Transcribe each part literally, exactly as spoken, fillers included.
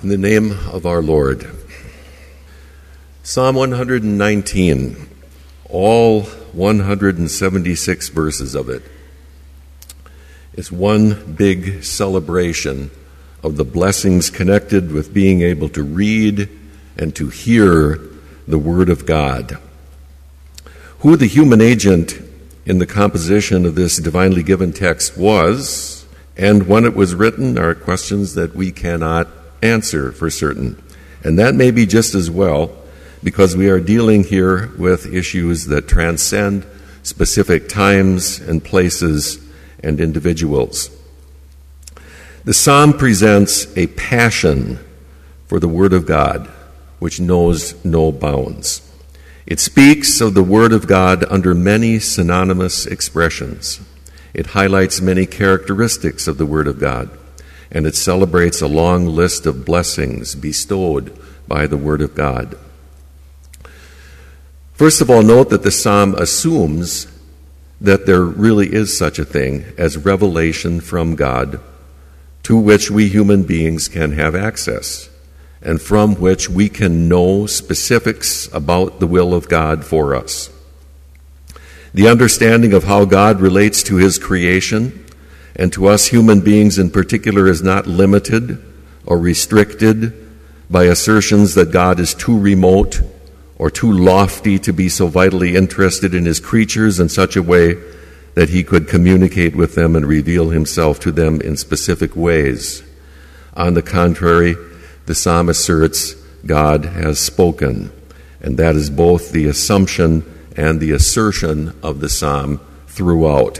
In the name of our Lord. Psalm one hundred nineteen, all one hundred seventy-six verses of it, is one big celebration of the blessings connected with being able to read and to hear the Word of God. Who the human agent in the composition of this divinely given text was, and when it was written, are questions that we cannot answer for certain. And that may be just as well, because we are dealing here with issues that transcend specific times and places and individuals. The psalm presents a passion for the Word of God, which knows no bounds. It speaks of the Word of God under many synonymous expressions. It highlights many characteristics of the Word of God, and it celebrates a long list of blessings bestowed by the Word of God. First of all, note that the psalm assumes that there really is such a thing as revelation from God, to which we human beings can have access, and from which we can know specifics about the will of God for us. The understanding of how God relates to His creation, and to us human beings in particular, is not limited or restricted by assertions that God is too remote or too lofty to be so vitally interested in His creatures in such a way that He could communicate with them and reveal Himself to them in specific ways. On the contrary, the psalm asserts God has spoken, and that is both the assumption and the assertion of the psalm throughout.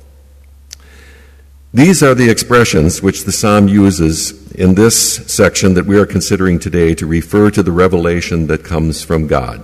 These are the expressions which the psalm uses in this section that we are considering today to refer to the revelation that comes from God.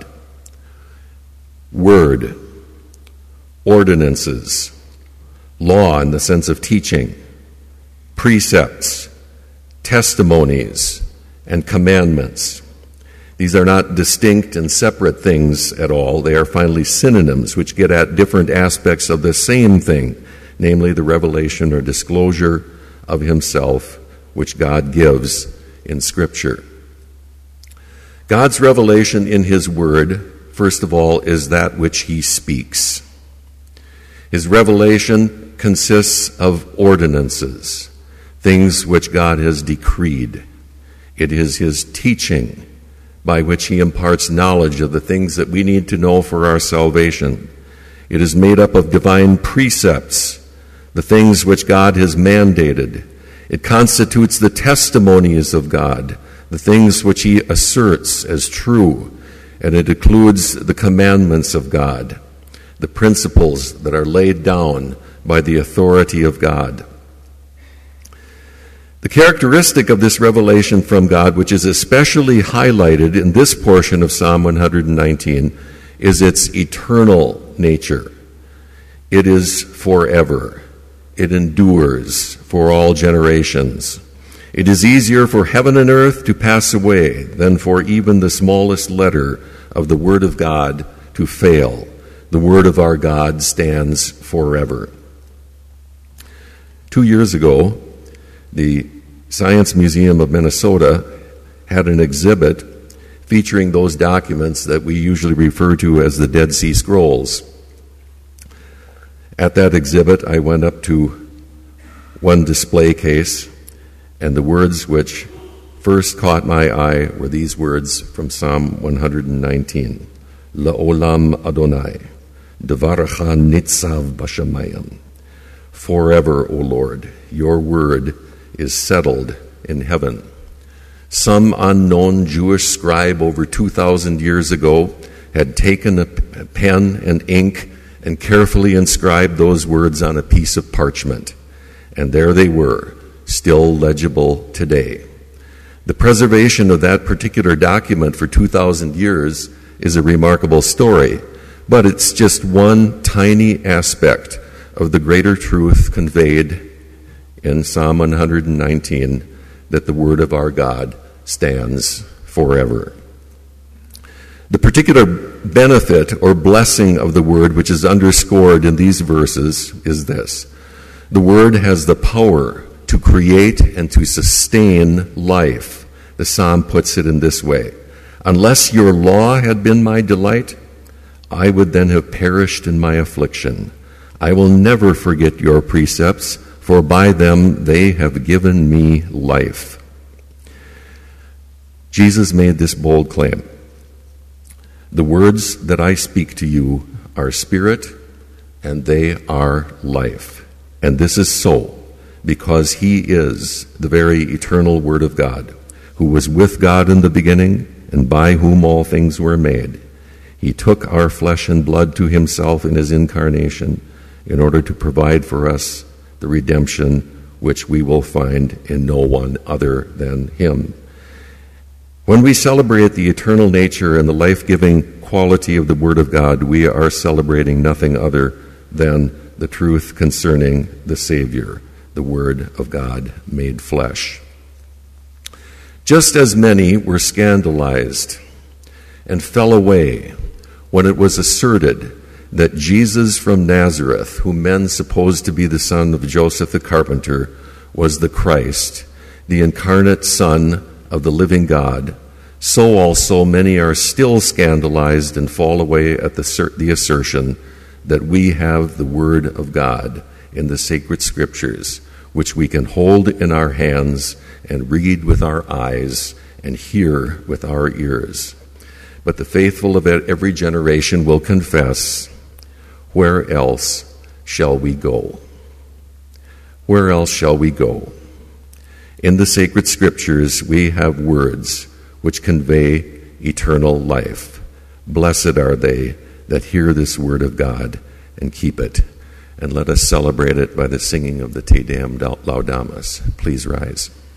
Word, ordinances, law in the sense of teaching, precepts, testimonies, and commandments. These are not distinct and separate things at all. They are finally synonyms which get at different aspects of the same thing, namely the revelation or disclosure of Himself, which God gives in Scripture. God's revelation in His Word, first of all, is that which He speaks. His revelation consists of ordinances, things which God has decreed. It is His teaching by which He imparts knowledge of the things that we need to know for our salvation. It is made up of divine precepts, the things which God has mandated. It constitutes the testimonies of God, the things which He asserts as true, and it includes the commandments of God, the principles that are laid down by the authority of God. The characteristic of this revelation from God, which is especially highlighted in this portion of Psalm one hundred nineteen, is its eternal nature. It is forever. It endures for all generations. It is easier for heaven and earth to pass away than for even the smallest letter of the Word of God to fail. The Word of our God stands forever. Two years ago, the Science Museum of Minnesota had an exhibit featuring those documents that we usually refer to as the Dead Sea Scrolls. At that exhibit, I went up to one display case, and the words which first caught my eye were these words from Psalm one hundred nineteen. La'olam Adonai, Devarecha nitzav b'shamayim. Forever, O Lord, your word is settled in heaven. Some unknown Jewish scribe over two thousand years ago had taken a pen and ink and carefully inscribed those words on a piece of parchment. And there they were, still legible today. The preservation of that particular document for two thousand years is a remarkable story, but it's just one tiny aspect of the greater truth conveyed in Psalm one hundred nineteen, that the Word of our God stands forever. The particular benefit or blessing of the Word which is underscored in these verses is this. The Word has the power to create and to sustain life The psalm puts it in this way: unless your law had been my delight, I would then have perished in my affliction. I will never forget your precepts, for by them they have given me life. Jesus made this bold claim: the words that I speak to you are spirit, and they are life. And this is so because he is the very eternal Word of God, who was with God in the beginning, and by whom all things were made. He took our flesh and blood to himself in his incarnation in order to provide for us the redemption which we will find in no one other than him. When we celebrate the eternal nature and the life-giving quality of the Word of God, we are celebrating nothing other than the truth concerning the Savior, the Word of God made flesh. Just as many were scandalized and fell away when it was asserted that Jesus from Nazareth, whom men supposed to be the son of Joseph the carpenter, was the Christ, the incarnate Son of the living God, so also many are still scandalized and fall away at the, the assertion that we have the Word of God in the sacred Scriptures, which we can hold in our hands and read with our eyes and hear with our ears. But the faithful of every generation will confess, where else shall we go? Where else shall we go? In the sacred Scriptures we have words which convey eternal life. Blessed are they that hear this word of God and keep it. And let us celebrate it by the singing of the Te Deum Laudamus. Please rise.